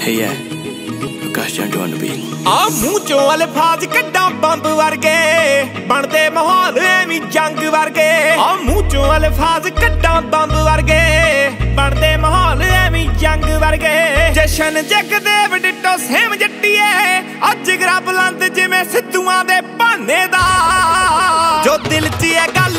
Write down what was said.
Hey yeah, Akash Chandu on the beat. ਆ ਮੂੰਹ ਚੋਂ ਅਲਫਾਜ਼ ਕੱਢਾਂ ਬੰਬ ਵਰਗੇ ਬਣਦੇ ਮਾਹੌਲ ਐਵੇਂ ਜੰਗ ਵਰਗੇ ਆ ਮੂੰਹ ਚੋਂ ਅਲਫਾਜ਼ ਕੱਢਾਂ ਬੰਬ ਵਰਗੇ ਬਣਦੇ ਮਾਹੌਲ ਐਵੇਂ ਜੰਗ ਵਰਗੇ ਜਸ਼ਨ ਜਗਦੇਵ ਡਿੱਟੋ ਸੇਮ ਜੱਟੀਏ ਅੱਜ ਗਰਾ ਬੁਲੰਦ ਜਿਵੇਂ ਸਿੱਧੂਆਂ ਦੇ ਭਾਨੇ ਦਾ ਜੋ ਦਿਲ 'ਚ ਇਹ ਗੱਲ